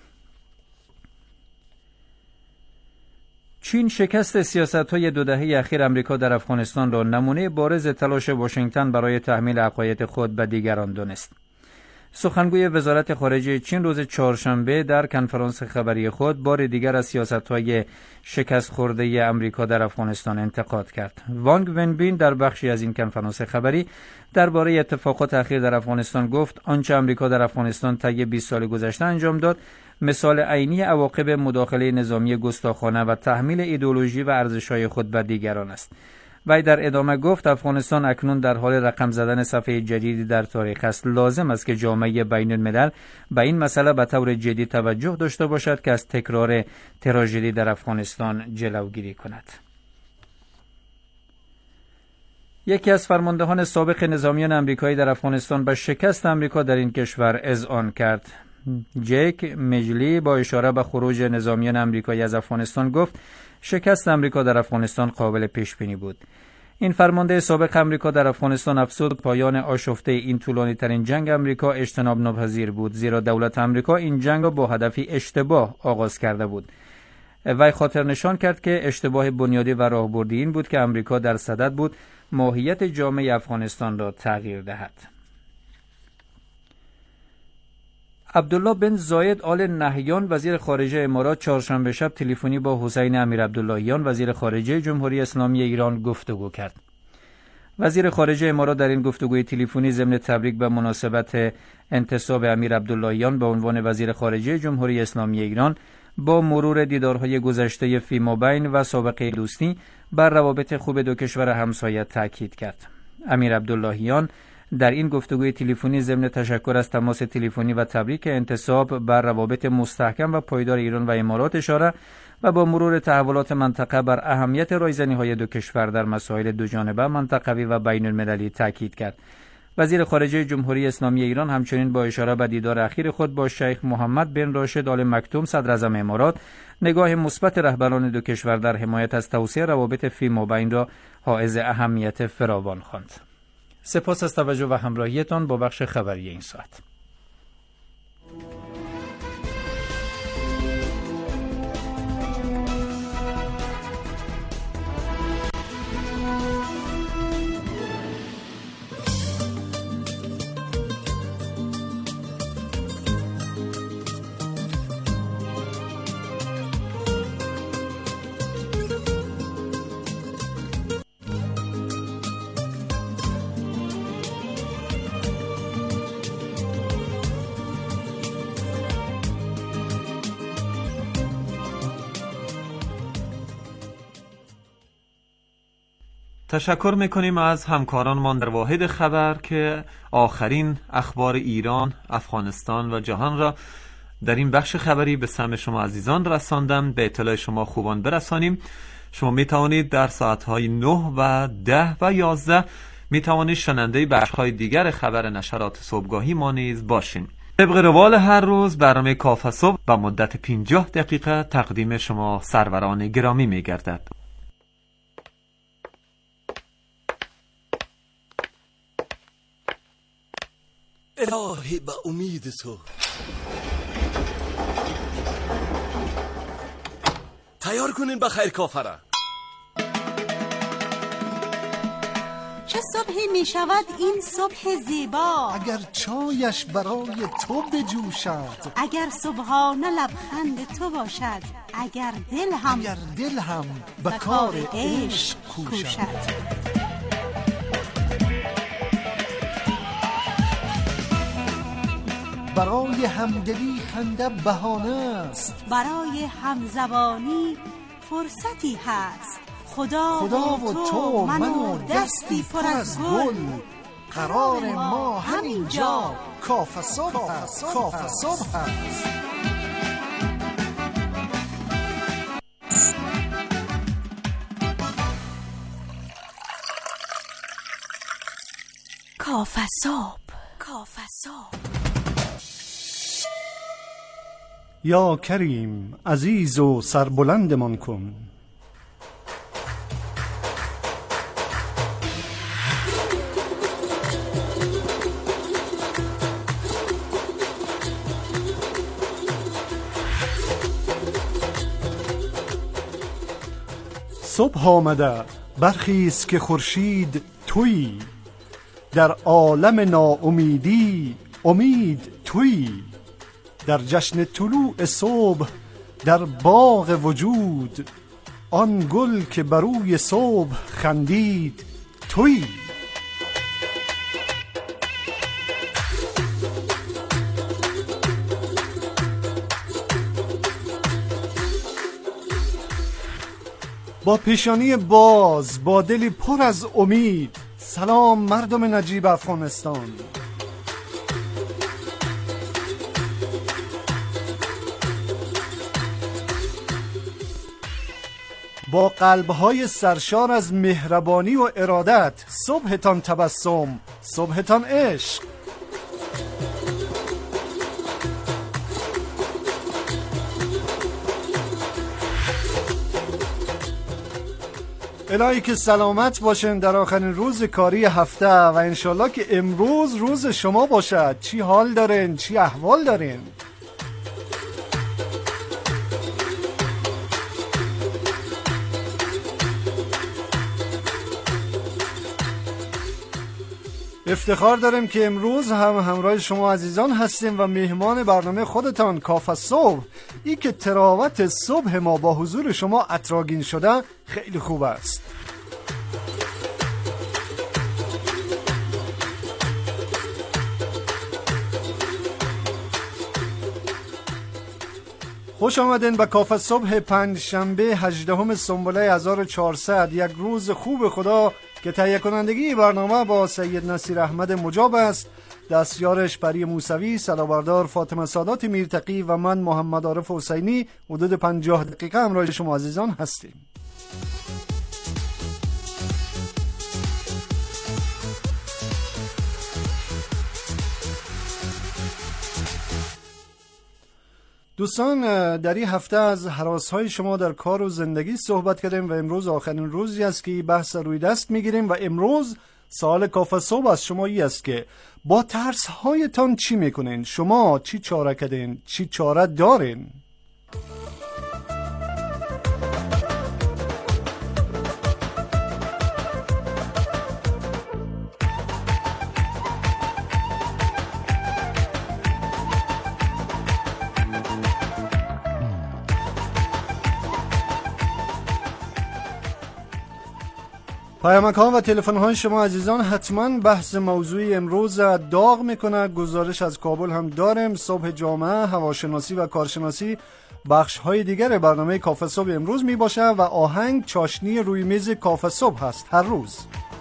چین شکست سیاست‌های دو دهه اخیر آمریکا در افغانستان را نمونه بارز تلاش واشنگتن برای تحمیل عقاید خود به دیگران دانست. سخنگوی وزارت خارجه چین روز چهارشنبه در کنفرانس خبری خود بار دیگر از سیاست‌های شکست خورده آمریکا در افغانستان انتقاد کرد. وانگ ونبین در بخشی از این کنفرانس خبری درباره اتفاقات اخیر در افغانستان گفت آنچه آمریکا در افغانستان طی بیست سال گذشته انجام داد مثال عینی عواقب مداخله نظامی گستاخانه و تحمیل ایدئولوژی و ارزش‌های خود به دیگران است. وی در ادامه گفت افغانستان اکنون در حال رقم زدن صفحه جدیدی در تاریخ است. لازم است که جامعه بین الملل به این مسئله به طور جدی توجه داشته باشد که از تکرار تراژدی در افغانستان جلوگیری کند. یکی از فرماندهان سابق نظامیان امریکایی در افغانستان به شکست امریکا در این کشور اذعان کرد. جک مجلی با اشاره به خروج نظامیان امریکایی از افغانستان گفت شکست امریکا در افغانستان قابل پیش بینی بود. این فرمانده سابق امریکا در افغانستان افزود پایان آشفته این طولانی ترین جنگ امریکا اجتناب ناپذیر بود، زیرا دولت امریکا این جنگ را با هدفی اشتباه آغاز کرده بود. وی خاطر نشان کرد که اشتباه بنیادی و راهبردی این بود که امریکا در صدد بود ماهیت جامعه افغانستان را تغییر دهد. عبدالله بن زاید آل نهیان وزیر خارجه امارات چهارشنبه شب تلفنی با حسین امیر عبداللهیان وزیر خارجه جمهوری اسلامی ایران گفتگو کرد. وزیر خارجه امارات در این گفتگوی تلفنی ضمن تبریک به مناسبت انتصاب امیر عبداللهیان به عنوان وزیر خارجه جمهوری اسلامی ایران با مرور دیدارهای گذشته فیمابین و سابقه دوستی بر روابط خوب دو کشور همسایه تاکید کرد. امیر عبداللهیان در این گفتگوی تلفنی ضمن تشکر از تماس تلفنی و تبریک انتصاب بر روابط مستحکم و پایدار ایران و امارات اشاره و با مرور تحولات منطقه بر اهمیت رایزنی‌های دو کشور در مسائل دوجانبه، منطقوی و بین المللی تاکید کرد. وزیر خارجه جمهوری اسلامی ایران همچنین با اشاره به دیدار اخیر خود با شیخ محمد بن راشد آل مکتوم صدر اعظم امارات نگاه مثبت رهبران دو کشور در حمایت از توسعه روابط فیمابین را حائز اهمیت فراوان خواند. سپاس از توجه و همراهیتان با بخش خبری این ساعت. تشکر میکنیم از همکارانمان در واحد خبر که آخرین اخبار ایران، افغانستان و جهان را در این بخش خبری به سمع شما عزیزان رساندم. به اطلاع شما خوبان برسانیم. شما میتوانید در ساعتهای نه و ده و یازده میتوانید شنونده بخشهای دیگر خبر نشرات صبحگاهی ما نیز باشین. طبق روال هر روز برنامه کافه صبح با مدت پنجاه دقیقه تقدیم شما سروران گرامی میگردد. الهی به امید تو تیار کنین به خیر کافره. چه صبحی می شود این صبح زیبا، اگر چایش برای تو بجوشد، اگر صبحانه لبخند تو باشد، اگر دل هم اگر دل هم به کار عشق کوشد. برای همدلی خنده بهانه است، برای همزبانی فرصتی هست. خدا, خدا و تو من و دستی پر از گل، قرار ما همینجا کافه صبح هست. کافه صبح هست. کافه صبح. کافه صبح. یا کریم عزیز و سربلندمان کن، صبح آمده برخیز که خورشید تویی، در عالم ناامیدی امید تویی، در جشن طلوع صبح در باغ وجود، آن گل که بروی صبح خندید تویی. با پیشانی باز، با دلی پر از امید، سلام مردم نجیب افغانستان. با قلبهای سرشار از مهربانی و ارادت. صبحتان تبسم، صبحتان عشق. الهی که سلامت باشین در آخرین روز کاری هفته و انشالله که امروز روز شما باشد. چی حال دارین؟ چی احوال دارین؟ افتخار داریم که امروز هم همراه شما عزیزان هستیم و مهمان برنامه خودتان کافه صبح. ای که تراوت صبح ما با حضور شما اتراگین شده خیلی خوب است. خوش آمدین به کافه صبح پنج شنبه هجدهم سنبله هزار و چهارصد. یک روز خوب خدا که تهیه کنندگی برنامه با سید نصیر احمد مجاب است، دستیارش پری موسوی، صدابردار فاطمه سادات میرتقی و من محمد عارف حسینی حدود پنجاه دقیقه همراه شما عزیزان هستیم. دوستان، در این هفته از هراس‌های شما در کار و زندگی صحبت کردیم و امروز آخرین روزی است که بحث روی دست میگیریم و امروز سوال کافه صبح از شما ای است که با ترس‌هایتان چی میکنین؟ شما چی چاره کردین؟ چی چاره دارین؟ پیامک ها و تلفن های شما عزیزان حتما بحث موضوعی امروز داغ میکنه. گزارش از کابل هم داریم. صبح جامعه، هواشناسی و کارشناسی بخش های دیگر برنامه کافه صبح امروز می باشه و آهنگ چاشنی روی میز کافه صبح هست هر روز.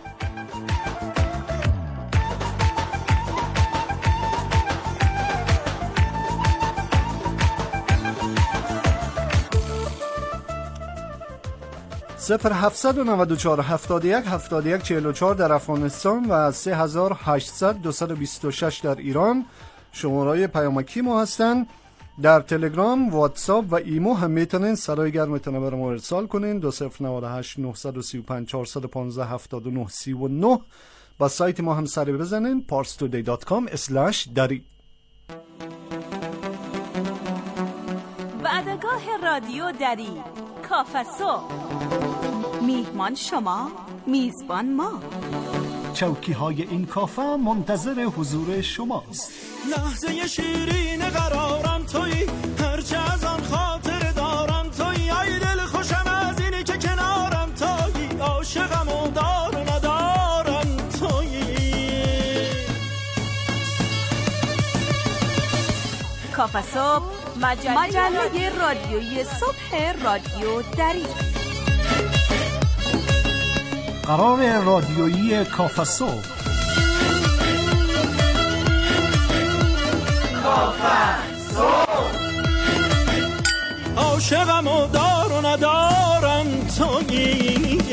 صفر هفتصد و نود و چهار هفتاد و یک هفتاد و یک چهل و چهار در افغانستان و سه هزار و هشتصد دویست و بیست و شش در ایران شماره‌های پیامکی ما هستن. در تلگرام، واتساپ و ایمو هم میتونین سرای گرمتون برای ما ارسال کنین. دو صفر نود و هشت نه سه پنج چهار یک پنج هفتاد و نه سی و نه. با سایت ما هم سری بزنین پارس تودی دات کام اسلش دری. وعدگاه رادیو دری کافه صبح. میهمان شما، میزبان ما. چوکی های این کافه منتظر حضور شماست. لحظه شیرین قرارم تویی، هرچه از آن خاطر دارم تویی. ای دل خوشم از اینی که کنارم تویی، عاشقم و دار و ندارم تویی. کافه صبح، مجله, مجله رادیویی صبح رادیو دری. قرار رادیویی کافه صبح. کافه صبح. عاشقم و دار و ندارم تویی.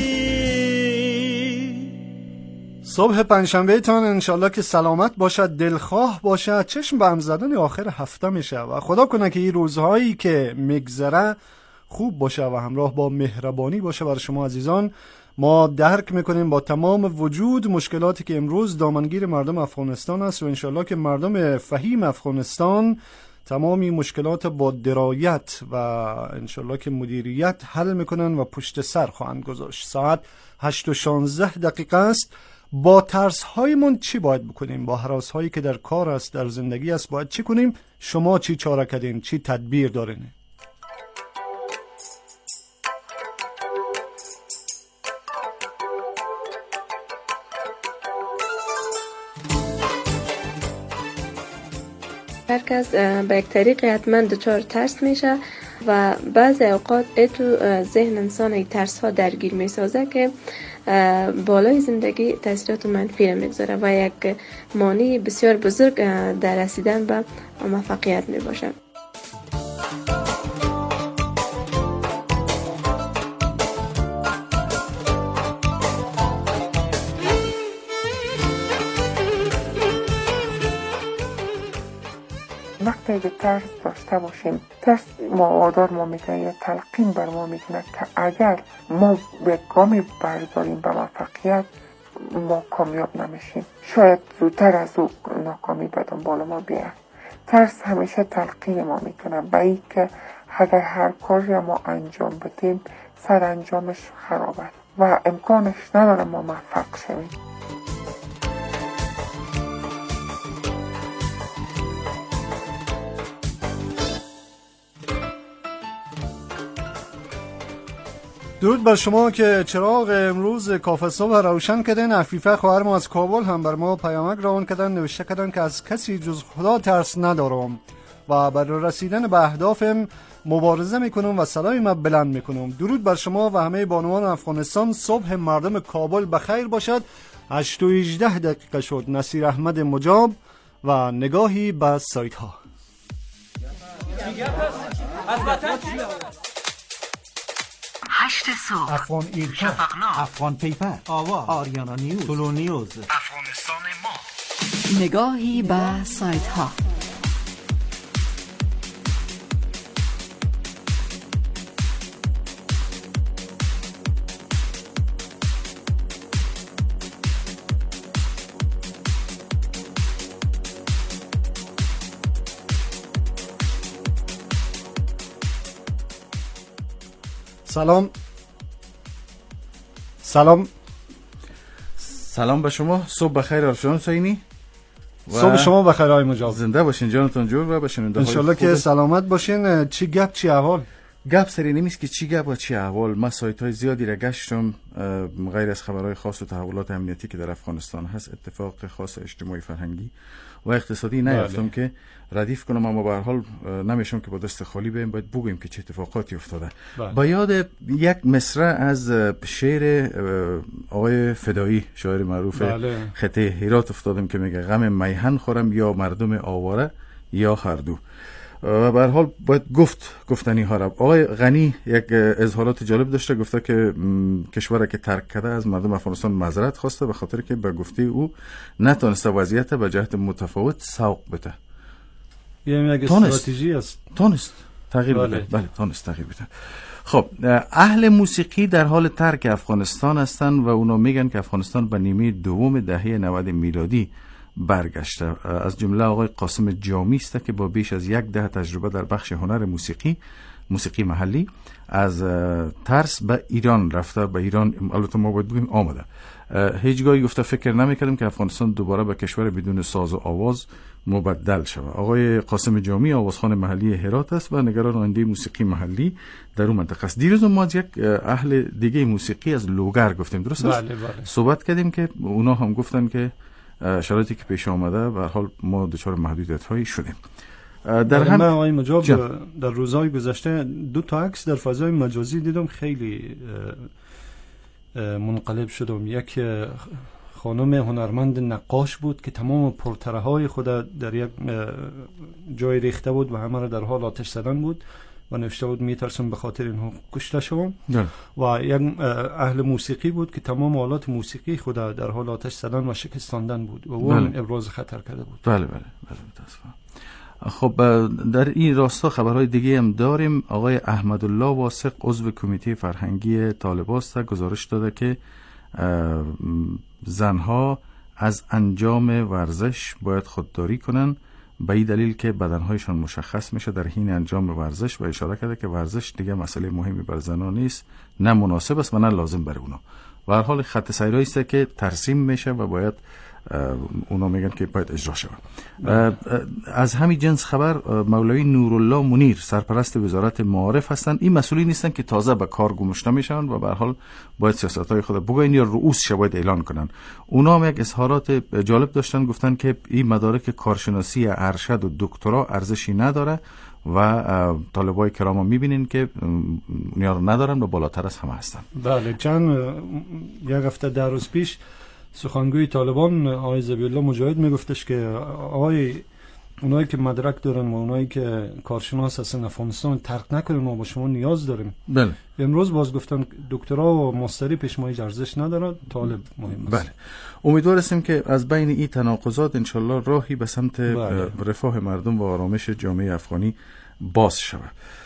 صبح پنجشنبه تان انشالله که سلامت باشد، دلخواه باشد، چشم به هم زدن آخر هفته میشه و خدا کنه که این روزهایی که میگذره خوب باشه و همراه با مهربانی باشه برای شما عزیزان. ما درک میکنیم با تمام وجود مشکلاتی که امروز دامنگیر مردم افغانستان است و انشالله که مردم فهیم افغانستان تمامی مشکلات با درایت و انشالله که مدیریت حل میکنن و پشت سر خواهند گذاشت. ساعت هشت و شانزده دقیقه است. با ترس هایمون چی باید بکنیم؟ با هراس هایی که در کار است، در زندگی است، باید چی کنیم؟ شما چی چاره کردین؟ چی تدبیر دارین؟ هر کس به یک طریق حتما دچار ترس میشه و بعضی اوقات اتو ذهن انسان یک ترس ها درگیر میسازه که بالای زندگی تاثیرات منفی میگذاره و یک مانع بسیار بزرگ در رسیدن به موفقیت میباشه. خیلی ترس داشته باشیم. ترس ما وادار ما میکنه یا تلقین بر ما میکنه که اگر ما به گامی برداریم به موفقیت ما کامیاب نمیشیم، شاید زودتر از او ناکامی به دنبال ما بیاد. ترس همیشه تلقین ما میکنه به این که اگر هر کاری ما انجام بدیم سر انجامش خرابه و امکانش نداره ما موفق شویم. درود بر شما که چراغ امروز کافه صبح روشن کردن. عفیفه خواهر ما از کابل هم بر ما پیامک روان کردن، نوشته کردن که از کسی جز خدا ترس ندارم و برای رسیدن به اهدافم مبارزه میکنم و صدای ما بلند میکنم. درود بر شما و همه بانوان افغانستان. صبح مردم کابل بخیر باشد. هشت و هجده دقیقه شد. نصیر احمد مجاب و نگاهی به سایت ها. هشت صبح، افغان ایرکا، شفقنامه، افغان پیپر، آوا، آریانا نیوز، تولو نیوز، افغانستان ما. نگاهی به سایت ها. سلام سلام سلام به شما. صبح بخیر آرشان حسینی. صبح شما بخیر آقای مجاب. زنده باشین جانتون جور و بشنونده های انشالله که سلامت باشین. چی گپ چی احوال؟ گپ سری نمیست که چی گپ و چی احوال. من سایت های زیادی را گشتم غیر از خبرهای خاص و تحولات امنیتی که در افغانستان هست، اتفاق خاص اجتماعی فرهنگی و اقتصادی نیافتم که ردیف کنم، اما به هر حال نمیشم که با دست خالی بریم. باید بگویم که چه اتفاقاتی افتاده. با یاد یک مصرع از شعر آقای فدایی، شاعر معروف خطه هرات افتادم که میگه غم میهن خورم یا مردم آواره یا هر دو. و به هر حال باید گفت گفتنی ها را. آقای غنی یک اظهارات جالب داشته، گفته که کشور که ترک کرده از مردم افغانستان معذرت خواسته به خاطر که به گفته او نتونسته وضعیت به جهت متفاوت سوق بده. یعنی یک استراتژی است. تونست تغییر بده. بله تونست تغییر بده. خب اهل موسیقی در حال ترک افغانستان هستند و اونا میگن که افغانستان به نیمه دوم دهه نود میلادی برگشته. از جمله آقای قاسم جامی است که با بیش از یک دهه تجربه در بخش هنر موسیقی موسیقی محلی از ترس به ایران رفته. به ایران البته ما باید بگیم آمده. هیچگاهی گفته فکر نمی‌کردم که افغانستان دوباره به کشور بدون ساز و آواز مبدل شود. آقای قاسم جامی آوازخوان محلی هرات است و نگران آینده موسیقی محلی در اون منطقه است. دیروز ما از یک اهل دیگه موسیقی از لوگر گفتیم، درست است؟ بله بله. صحبت کردیم که اونا هم گفتن که شرایطی که پیش آمده به هر حال ما دچار محدودیت هایی شدیم. در هم آقای مجاب در روزهای گذشته دو تا عکس در فضای مجازی دیدم، خیلی منقلب شدم. یک خانم هنرمند نقاش بود که تمام پرتره های خود در یک جای ریخته بود و همه را در حال آتش زدن بود و نوشته بود میترسم به خاطر اینها کشته شوم. و یک اهل موسیقی بود که تمام آلات موسیقی خود در حال آتش زدن و شکستاندن بود و اون ابراز خطر کرده بود. بله بله بله متاسفم. خب در این راستا خبرهای دیگه هم داریم. آقای احمدالله واثق عضو کمیته فرهنگی طالباست گزارش داده که زنها از انجام ورزش باید خودداری کنن به این دلیل که بدنهایشان مشخص میشه در حین انجام ورزش و اشاره کرده که ورزش دیگه مسئله مهمی بر زنان نیست، نه مناسب است و نه لازم برای اونا. و هر حال خط سیری است که ترسیم میشه و باید اونا میگن که باید اجرا شود. از همین جنس خبر مولوی نورالله منیر سرپرست وزارت معارف هستند. این مسئولین نیستن که تازه به کار گماشته میشن و به هر حال باید سیاست‌های خود بگوین یا رؤوس باید اعلان کنن. اونا هم یک اظهارات جالب داشتن، گفتن که این مدارک کارشناسی ارشد و دکترا ارزشی نداره و طالبای کرام میبینین که اونها رو ندارن و بالاتر از همه هستن. بله، چند یک هفته در روز پیش سخنگوی طالبان آقای ذبیح الله مجاهد میگفتش که آقای اونایی که مدرک دارن و اونایی که کارشناس هستن افغانستان ترک نکنن، ما با شما نیاز داریم. بله. امروز باز گفتن دکترا و ماستری پیشمایه ارزش نداره، طالب مهم است. بله. امیدوار هستیم که از بین این تناقضات انشالله راهی به سمت بله. رفاه مردم و آرامش جامعه افغانی باز شود.